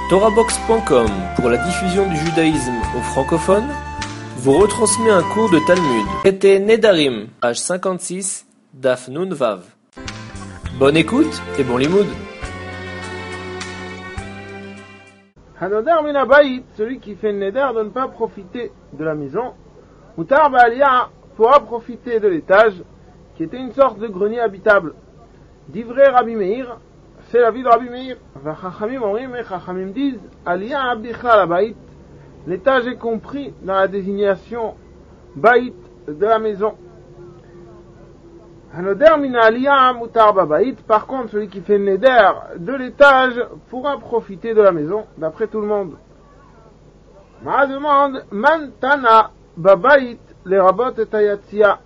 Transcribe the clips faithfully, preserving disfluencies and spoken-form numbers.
Torahbox point com, pour la diffusion du judaïsme aux francophones, vous retransmet un cours de Talmud. Traité Nedarim, page cinquante-six, Daf Nun Vav. Bonne écoute et bon limoud. Hanoder min habayit, celui qui fait le neder de ne pas profiter de la maison. Mutar ba'aliyah pourra profiter de l'étage, qui était une sorte de grenier habitable. Divrei Rabbi Meir, c'est la vie de Rabbi Meir. Vachachamim omrim, et Chachamim disent, aliyah abdicha la bayit, l'étage est compris dans la désignation bayit de la maison. Hanoder min aliyah mutar babayit, par contre celui qui fait le neder de l'étage pourra profiter de la maison, d'après tout le monde. Ma demande, man tana babayit les rabot et ayatzia.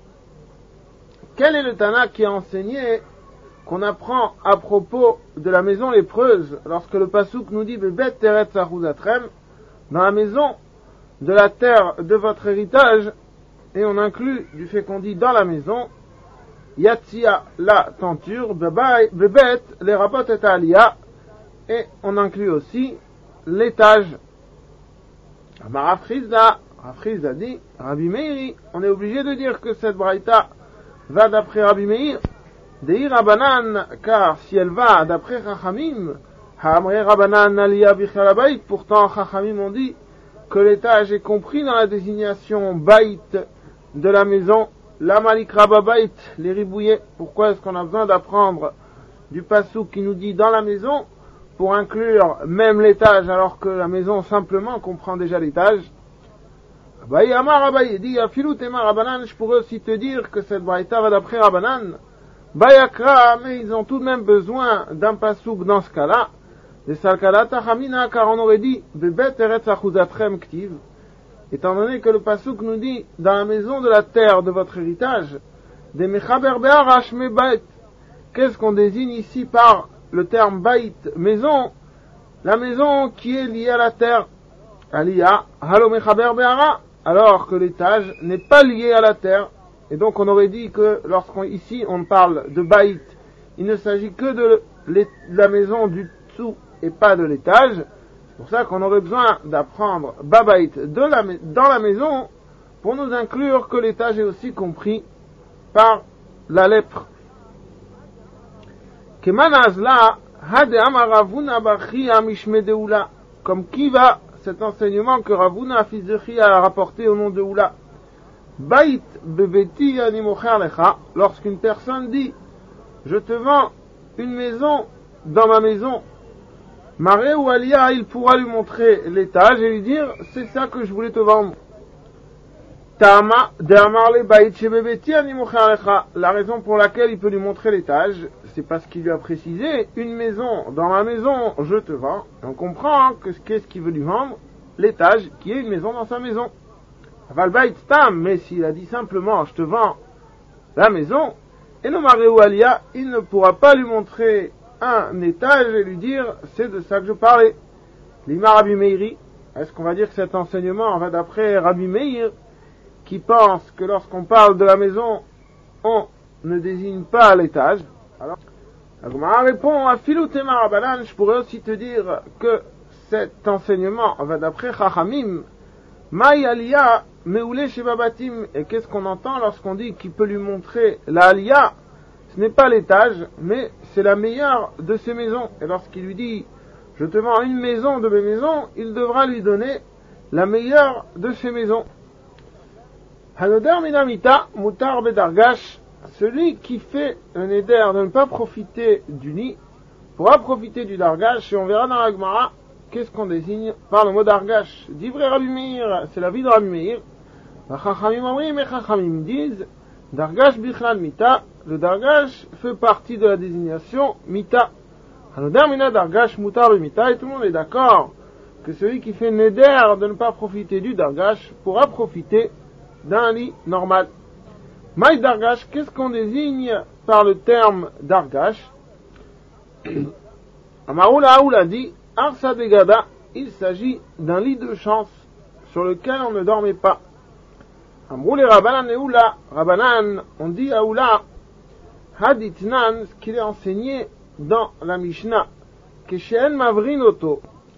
Quel est le tana qui a enseigné qu'on apprend à propos de la maison lépreuse, lorsque le pasuk nous dit Bebet teret sachuzatrem, dans la maison de la terre de votre héritage, et on inclut du fait qu'on dit dans la maison, Yatzia la tenture, Bebet les rabot et aliyah, et on inclut aussi l'étage. Amar Frizda, Frizda dit, Rabbi Meiri, on est obligé de dire que cette braïta va d'après Rabbi Meir, Deir Rabanan, car si elle va d'après Chachamim, Ha'amrei Rabanan aliyah bichal habayit, pourtant Chachamim ont dit que l'étage est compris dans la désignation bayit de la maison, la malikra babayit, les ribouillés. Pourquoi est-ce qu'on a besoin d'apprendre du pasuk qui nous dit dans la maison pour inclure même l'étage alors que la maison simplement comprend déjà l'étage? Abaye Amar Abaye dit Afilu Tema Rabanan, je pourrais aussi te dire que cette braïta va d'après Rabanan. Bayakra, mais ils ont tout de même besoin d'un pasouk dans ce cas-là. De Salkalata Hamina, car on aurait dit Bebet Eretz Achuzatrem Ktiv. Étant donné que le pasouk nous dit dans la maison de la terre de votre héritage, des Mechaber Be'arash Me Bait. Qu'est-ce qu'on désigne ici par le terme Bait, maison? La maison qui est liée à la terre. Aliyah, Halo Mechaber Be'ara. Alors que l'étage n'est pas lié à la terre. Et donc on aurait dit que lorsqu'on ici on parle de baït, il ne s'agit que de la maison du dessous et pas de l'étage. C'est pour ça qu'on aurait besoin d'apprendre babaït de la, dans la maison pour nous inclure que l'étage est aussi compris par la lèpre. Comme qui va cet enseignement que Ravuna, fils de Chia, a rapporté au nom de Oula. Baït bebeti ani mocher lecha, lorsqu'une personne dit je te vends une maison dans ma maison, Maré ou Aliyah, il pourra lui montrer l'étage et lui dire c'est ça que je voulais te vendre. Tama de baït shebebeti ani mocher lecha, la raison pour laquelle il peut lui montrer l'étage, c'est parce qu'il lui a précisé une maison dans ma maison je te vends. On comprend que qu'est-ce qu'il veut lui vendre, l'étage qui est une maison dans sa maison. Mais s'il a dit simplement je te vends la maison, et le Maré ou Aliyah, il ne pourra pas lui montrer un étage et lui dire c'est de ça que je parlais. L'Ima Rabbi Meiri, est-ce qu'on va dire que cet enseignement va d'après Rabbi Meir qui pense que lorsqu'on parle de la maison on ne désigne pas l'étage? Alors, Agma répond à Filutema Rabanan, je pourrais aussi te dire que cet enseignement va d'après Chachamim. Maï Aliyah Meoulé chez Babatim, et qu'est-ce qu'on entend lorsqu'on dit qu'il peut lui montrer la Aliyah? Ce n'est pas l'étage, mais c'est la meilleure de ses maisons. Et lorsqu'il lui dit je te vends une maison de mes maisons, il devra lui donner la meilleure de ses maisons. Hanoder minamita mutar bedargash, celui qui fait un éder de ne pas profiter du nid pourra profiter du dargash, et on verra dans la Gemara qu'est-ce qu'on désigne par le mot dargash. Divrei Rabbi Meir, c'est la vie de Rabbi Meir. Chachamim omrim, et Chachamim disent dargash bichlal mita, le dargash fait partie de la désignation mita. Hanoder mina dargash mutar le mita, et tout le monde est d'accord que celui qui fait neder de ne pas profiter du dargash pourra profiter d'un lit normal. Maï dargash, qu'est-ce qu'on désigne par le terme dargash? Amaoula Aoula dit Arsa Begada, il s'agit d'un lit de chance sur lequel on ne dormait pas. Amroule Rabanan et Oula, Rabanan, on dit à Oula, Haditnan, ce qu'il est enseigné dans la Mishnah, que She'en Mavrinoto,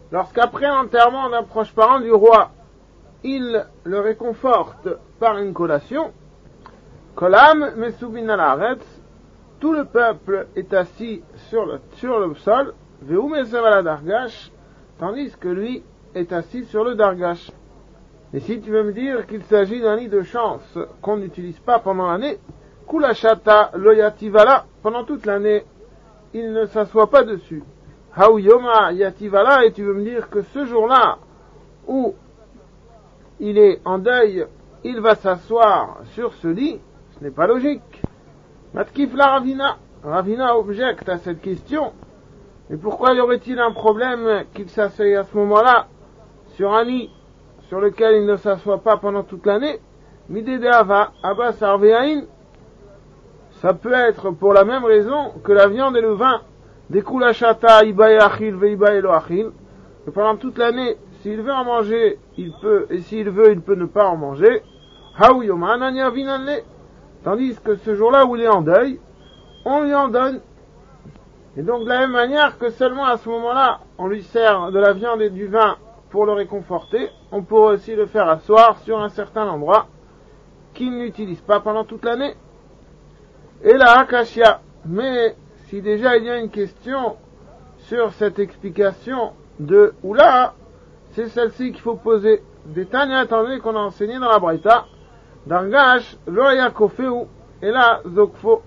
lorsqu'après l'enterrement d'un proche parent du roi, il le réconforte par une collation, Kolam Mesubin al-Aretz, tout le peuple est assis sur le, sur le sol, Ve'u Mesev ala Dargash, tandis que lui est assis sur le Dargash. Et si tu veux me dire qu'il s'agit d'un lit de chance qu'on n'utilise pas pendant l'année, Kulashata Loyativala, pendant toute l'année, il ne s'assoit pas dessus. Hau Yoma Yativala, et tu veux me dire que ce jour-là, où il est en deuil, il va s'asseoir sur ce lit, ce n'est pas logique. Matkif la Ravina, Ravina objecte à cette question. Et pourquoi y aurait-il un problème qu'il s'asseye à ce moment-là sur un lit sur lequel il ne s'assoit pas pendant toute l'année? Midedeava Abbas Arveain, ça peut être pour la même raison que la viande et le vin. Des kulashata ibae achil veibae lo achil, que pendant toute l'année, s'il veut en manger, il peut, et s'il veut, il peut ne pas en manger. Hau yoman anya vinanle, tandis que ce jour-là où il est en deuil, on lui en donne. Et donc de la même manière que seulement à ce moment-là, on lui sert de la viande et du vin pour le réconforter, on pourrait aussi le faire asseoir sur un certain endroit qu'il n'utilise pas pendant toute l'année. Et la akashia, mais si déjà il y a une question sur cette explication de Oula, c'est celle-ci qu'il faut poser. Des Tanya, étant donné qu'on a enseigné dans la Braïta, Dargash, Loya Kofeu, et là, Zokfo.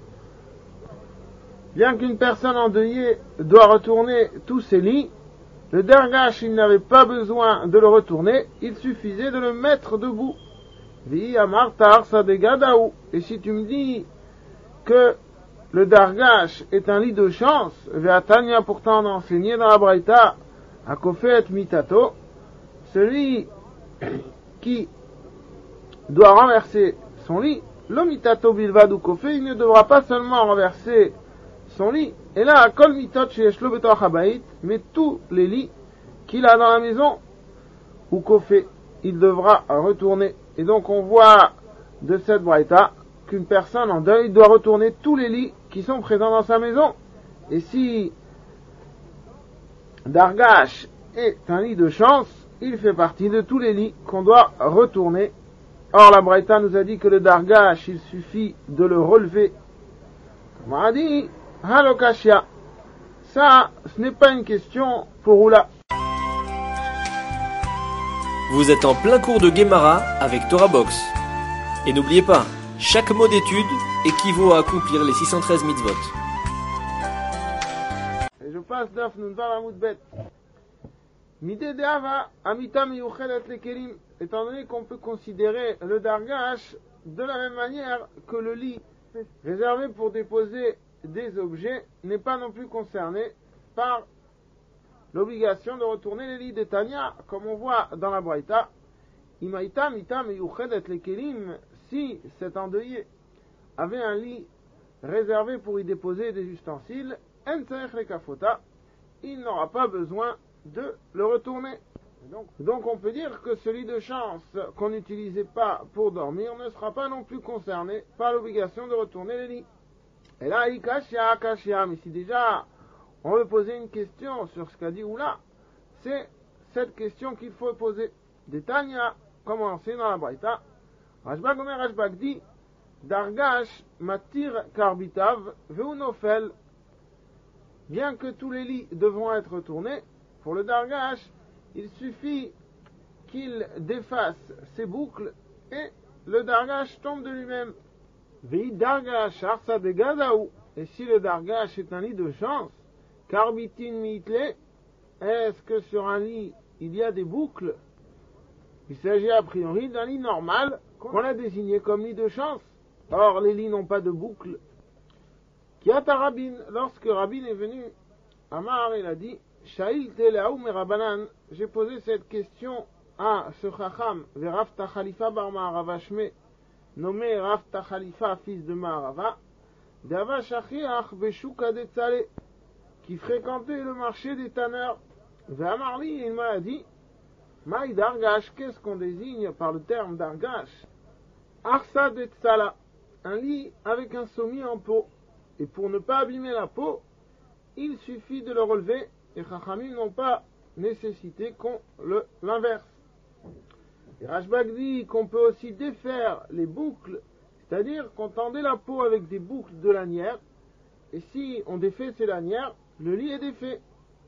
Bien qu'une personne endeuillée doit retourner tous ses lits, le Dargash, il n'avait pas besoin de le retourner, il suffisait de le mettre debout. Vi Amartar Sadegadaou. Et si tu me dis que le Dargash est un lit de chance, Veatania pourtant on a enseigné dans la Braïta, à Kofet Mitato, celui qui doit renverser son lit, l'omitato bilvadou Kofé, il ne devra pas seulement renverser son lit, et là, kol mitot sheyeshlo betoach habayit, mais tous les lits qu'il a dans la maison, ou Kofé, il devra retourner. Et donc on voit de cette braïta qu'une personne en deuil doit retourner tous les lits qui sont présents dans sa maison. Et si Dargash est un lit de chance, il fait partie de tous les lits qu'on doit retourner. Or la braïta nous a dit que le Dargash, il suffit de le relever. On a dit Halokashia. Ça, ce n'est pas une question pour Oula. Vous êtes en plein cours de Gemara avec Torah Box. Et n'oubliez pas, chaque mot d'étude équivaut à accomplir les six cent treize mitzvot. Et je passe d'Af Nunvav Amoud Bet. Mide deava amita miyuchelet lekelim. Étant donné qu'on peut considérer le Dargash de la même manière que le lit réservé pour déposer des objets n'est pas non plus concerné par l'obligation de retourner les lits de Tanya, comme on voit dans la Braïta. Imaïta mita miyuchelet lekelim, si cet endeuillé avait un lit réservé pour y déposer des ustensiles, en tzarech lekafota, il n'aura pas besoin de le retourner. Donc, donc on peut dire que ce lit de chance qu'on n'utilisait pas pour dormir ne sera pas non plus concerné par l'obligation de retourner les lits. Et là, ikashia, akashia, mais si déjà on veut poser une question sur ce qu'a dit Oula, c'est cette question qu'il faut poser. Des Tanya, comme on enseigne dans la Braïta, Rashbag Omer Rashbag dit, Dargash matir karbitav veunofel. Bien que tous les lits devront être retournés, pour le Dargash, il suffit qu'il défasse ses boucles et le Dargash tombe de lui-même. Vei Dargash arsa de gadaou. Et si le Dargash est un lit de chance, karbitin mitle, est-ce que sur un lit il y a des boucles? Il s'agit a priori d'un lit normal qu'on a désigné comme lit de chance. Or, les lits n'ont pas de boucles. Kiata Rabin, lorsque Rabin est venu, Amar, il a dit, Shail Teleaou Merabanan, j'ai posé cette question à ce Chacham, Verafta Khalifa bar Ma'arava Shme, nommé Rafta Khalifa, fils de Ma'arava, Dava Shachiach Beshuka de Tzale, qui fréquentait le marché des tanneurs. Ve'amarli, il m'a dit, Maï Dargash, qu'est-ce qu'on désigne par le terme Dargash? Arsa de Tzala, un lit avec un sommier en peau. Et pour ne pas abîmer la peau, il suffit de le relever. Et Chachamim n'ont pas nécessité qu'on le, l'inverse. Et Rashbag dit qu'on peut aussi défaire les boucles, c'est-à-dire qu'on tendait la peau avec des boucles de lanière, et si on défait ces lanières, le lit est défait.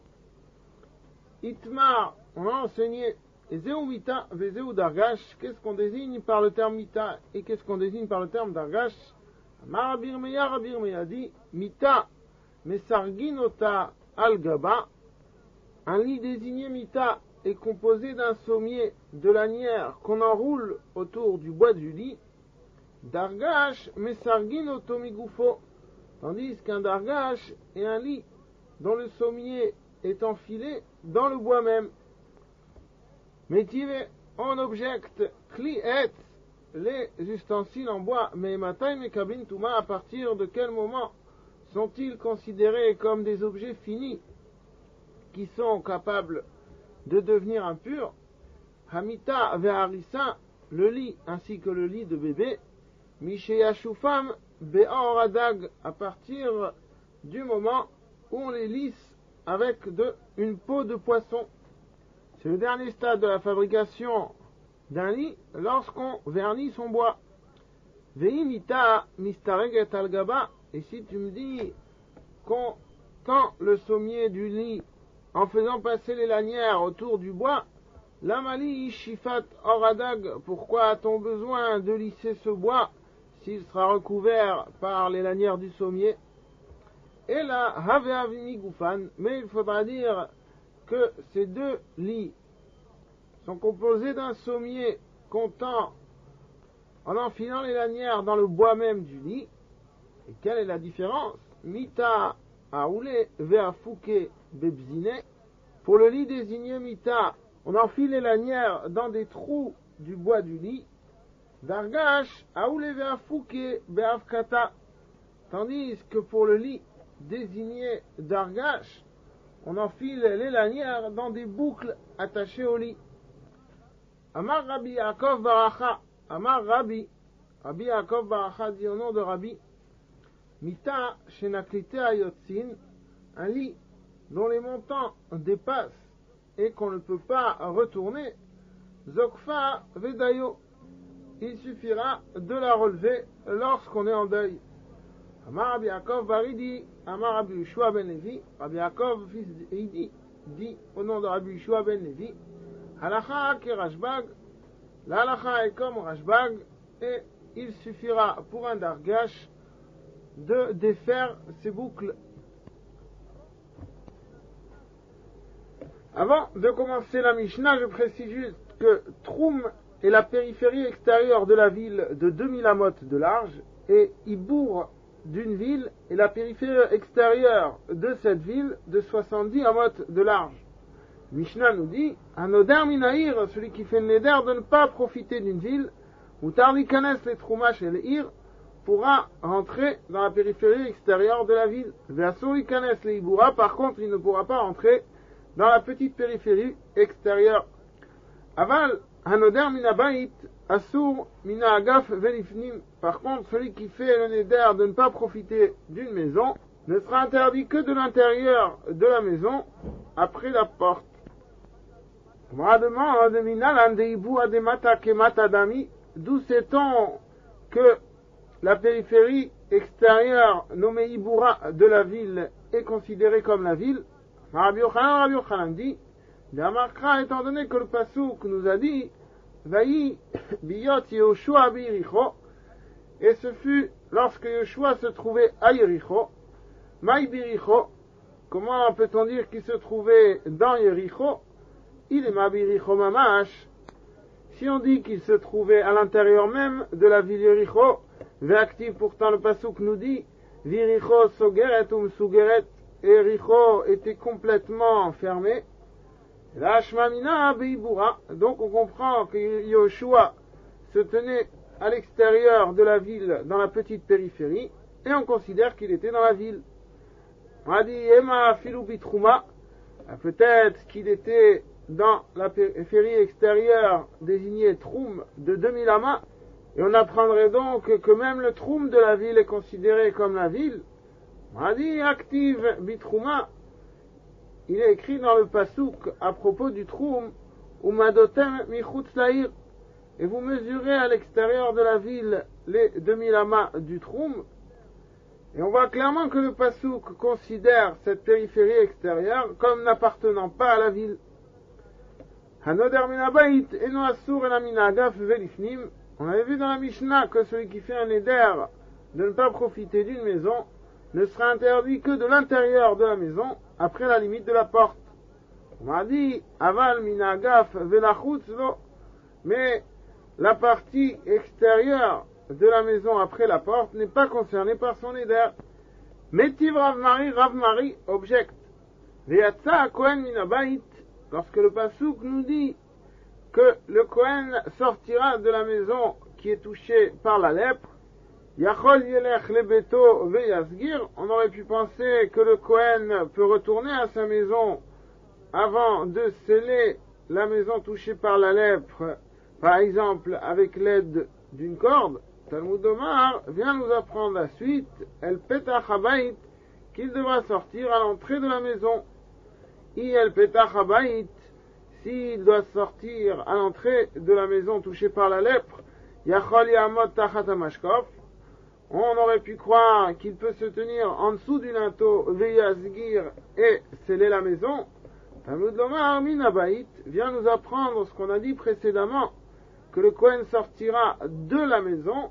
Itmar, on a enseigné, et Zeu Mita, Vezeu Dargash, qu'est-ce qu'on désigne par le terme Mita, et qu'est-ce qu'on désigne par le terme Dargash? Amar Rabir Meya, Rabir Meya dit, Mita, Mesarginota Al-Gaba, un lit désigné Mita est composé d'un sommier de lanière qu'on enroule autour du bois du lit. Dargash, Mesarginoto Migufo, tandis qu'un Dargash est un lit dont le sommier est enfilé dans le bois même. Métive, on objecte, Kli et, les ustensiles en bois, mais Matai Mekabin Touma, à partir de quel moment sont-ils considérés comme des objets finis qui sont capables de devenir impurs? Hamita ve'arissa, le lit ainsi que le lit de bébé, Misheyashufam be'oradag, à partir du moment où on les lisse avec de, une peau de poisson. C'est le dernier stade de la fabrication d'un lit lorsqu'on vernit son bois. Ve'imita mistareget al-gaba, et si tu me dis qu'on tend le sommier du lit en faisant passer les lanières autour du bois, Lamali shifat oradag, pourquoi a-t-on besoin de lisser ce bois s'il sera recouvert par les lanières du sommier? Et là, haveavini gufan, mais il faudra dire que ces deux lits sont composés d'un sommier qu'on tend en enfilant les lanières dans le bois même du lit. Et quelle est la différence? Mita aoulé veafouke bebzine. Pour le lit désigné Mita, on enfile les lanières dans des trous du bois du lit. Dargash aoulé veafouke beafkata. Tandis que pour le lit désigné Dargash, on enfile les lanières dans des boucles attachées au lit. Amar Rabbi Yaakov Baracha, Amar Rabbi, Rabbi Yaakov Baracha dit au nom de Rabbi, Mita shenaklite ayotzin, un lit dont les montants dépassent et qu'on ne peut pas retourner, Zokfa vedayo, il suffira de la relever lorsqu'on est en deuil. Amar Rabbi Yaakov Baridi, Amar Rabbi Yeshua ben Levi, Rabbi Yaakov fils d'Idi, dit au nom de Rabbi Yeshua ben Levi, Halacha ke Rashbag, la halacha est comme Rashbag, et il suffira pour un dargash de défaire ses boucles. Avant de commencer la Mishnah, je précise juste que Troum est la périphérie extérieure de la ville de deux mille amotes de large, et Ibour d'une ville est la périphérie extérieure de cette ville de soixante-dix amotes de large. Mishnah nous dit, un Oder Minaïr, celui qui fait le neder de ne pas profiter d'une ville, ou Tardikanes les Troumash et les Ir, pourra rentrer dans la périphérie extérieure de la ville. Veasurikanes les Ibura, par contre, il ne pourra pas rentrer dans la petite périphérie extérieure. Aval, un Oder Minabait, Asur Mina Agaf Velifnim, par contre, celui qui fait le neder de ne pas profiter d'une maison, ne sera interdit que de l'intérieur de la maison, après la porte. D'où sait-on que la périphérie extérieure nommée Ibura de la ville est considérée comme la ville? Rabbi Yochanan, Rabbi Yochanan dit, étant donné que le pasuk nous a dit, Vayi biyot Yehoshua b'Yericho, et ce fut lorsque Yehoshua se trouvait à Yericho, Maï b'Yericho, comment peut-on dire qu'il se trouvait dans Yericho? Il est ma b'Yericho mamash. Si on dit qu'il se trouvait à l'intérieur même de la ville Yericho, Ve'aktiv, pourtant le pasuk nous dit, V'Yericho sogeret um sugeret, et Yericho était complètement fermé. La Shmamina b'Ibura, donc on comprend que Yehoshua se tenait à l'extérieur de la ville, dans la petite périphérie, et on considère qu'il était dans la ville. On a dit Ema Filou Bitrouma, peut-être qu'il était dans la périphérie extérieure désignée Troum de deux mille amas, et on apprendrait donc que même le Troum de la ville est considéré comme la ville. On a dit Active Bitrouma, il est écrit dans le Pasuk à propos du Troum, Umadotem michutz la'ir, et vous mesurez à l'extérieur de la ville les deux mille amas du Troum. Et on voit clairement que le Pasuk considère cette périphérie extérieure comme n'appartenant pas à la ville. Hanoder min habayit eno asur ela min ha'agaf velifnim. On avait vu dans la Mishnah que celui qui fait un éder de ne pas profiter d'une maison ne sera interdit que de l'intérieur de la maison, après la limite de la porte. On m'a dit, aval min ha'agaf velachutz lo, mais la partie extérieure de la maison après la porte n'est pas concernée par son éder. Metiv Rav Mari, Rav Mari objecte. Ve'yatsa Kohen min habayit, lorsque le Pasuk nous dit que le Kohen sortira de la maison qui est touchée par la lèpre, Yachol yelech lebeto ve'yasgir, on aurait pu penser que le Kohen peut retourner à sa maison avant de sceller la maison touchée par la lèpre, par exemple avec l'aide d'une corde. Talmud Omar vient nous apprendre la suite, El petach habayit, qu'il devra sortir à l'entrée de la maison. I el petach habayit, s'il doit sortir à l'entrée de la maison touchée par la lèpre, Yachol yamot tachat hamashkof, on aurait pu croire qu'il peut se tenir en dessous du linteau, ve'yasgir, et sceller la maison. Talmud Omar min habayit vient nous apprendre ce qu'on a dit précédemment, que le Kohen sortira de la maison,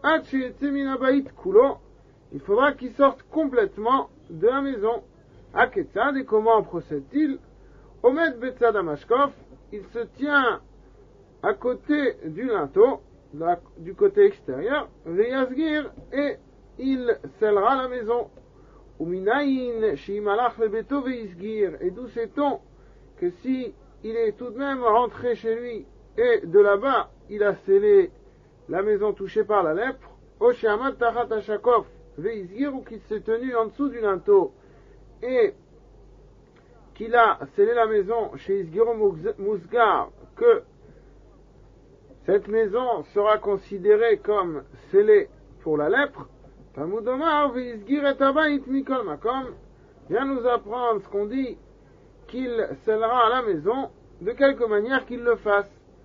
il faudra qu'il sorte complètement de la maison. Aketzad, et comment procède-t-il? Omed betzad hamashkof, il se tient à côté du linteau, du côté extérieur, ve'yasgir, et il scellera la maison. Uminayin shimalach lebeto ve'yasgir, et d'où sait-on que si il est tout de même rentré chez lui et de là-bas il a scellé la maison touchée par la lèpre, Oshiamat tachat hashakov ve'yasgir, ou qu'il s'est tenu en dessous du linteau et qu'il a scellé la maison chez Isgiro Musgar, que cette maison sera considérée comme scellée pour la lèpre. Talmud Omar ve'yasgir et habayit mikol makom vient nous apprendre ce qu'on dit, qu'il scellera la maison de quelque manière qu'il le fasse.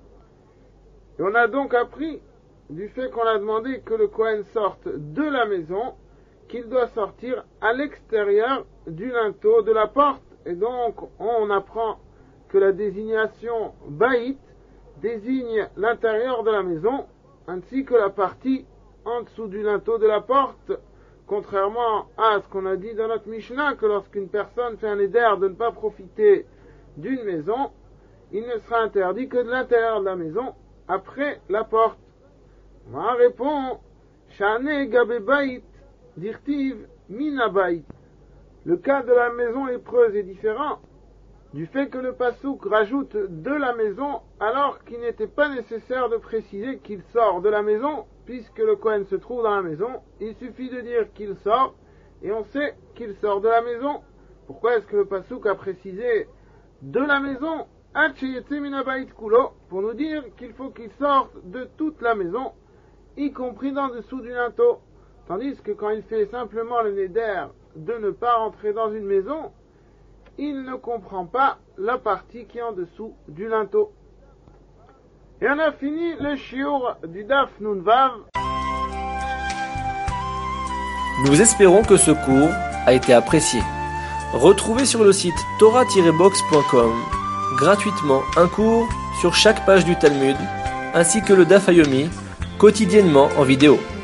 Et on a donc appris du fait qu'on a demandé que le Kohen sorte de la maison, qu'il doit sortir à l'extérieur du linteau de la porte. Et donc on apprend que la désignation baït désigne l'intérieur de la maison, ainsi que la partie en dessous du linteau de la porte, contrairement à ce qu'on a dit dans notre Mishnah, que lorsqu'une personne fait un éder de ne pas profiter d'une maison, il ne sera interdit que de l'intérieur de la maison, après la porte. On répond, Shane gabe baït, dirtiv min habayit. Le cas de la maison lépreuse est différent, du fait que le Pasuk rajoute de la maison, alors qu'il n'était pas nécessaire de préciser qu'il sort de la maison, puisque le Kohen se trouve dans la maison. Il suffit de dire qu'il sort, et on sait qu'il sort de la maison. Pourquoi est-ce que le Pasuk a précisé de la maison, pour nous dire qu'il faut qu'il sorte de toute la maison, y compris dans dessous du linteau, tandis que quand il fait simplement le néder de ne pas rentrer dans une maison, il ne comprend pas la partie qui est en dessous du linteau. Et on a fini le shiur du Daf Nun Vav. Nous espérons que ce cours a été apprécié. Retrouvez sur le site torah tiret box point com gratuitement un cours sur chaque page du Talmud, ainsi que le Daf Yomi, quotidiennement en vidéo.